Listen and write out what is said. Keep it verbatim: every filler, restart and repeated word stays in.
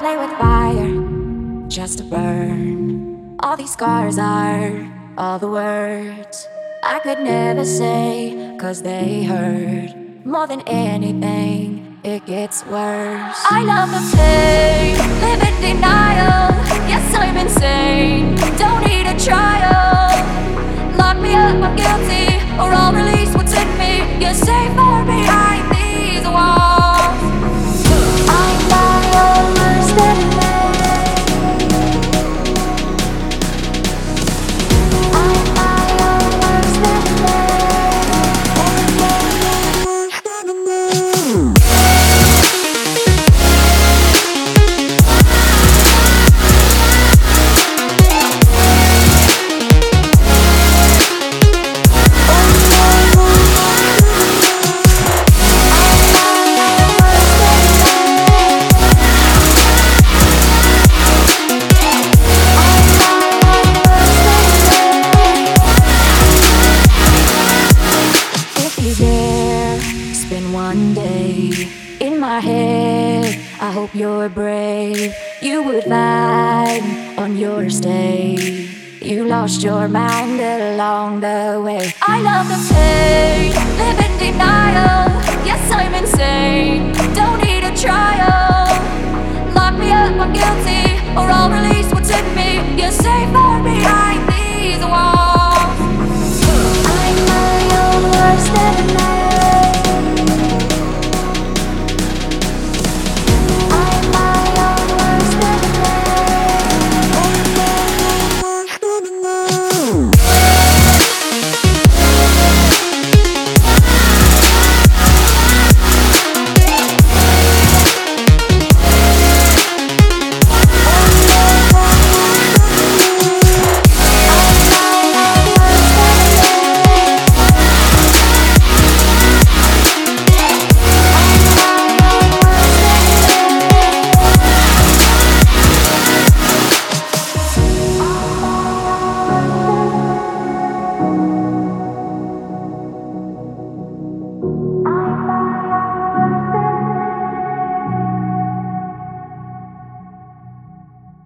play with fire just to burn. All these scars are all the words I could never say, cause they hurt more than anything. It gets worse. I love the pain, live in denial. Yes, I'm insane, don't need a trial. Lock me up, I'm guilty, or I'll release what's in me. You're safer behind these walls. I'm not your worst enemy. I'm not your worst enemy. One day in my head, I hope you're brave. You would find on your stay. You lost your mind along the way. I love the pain.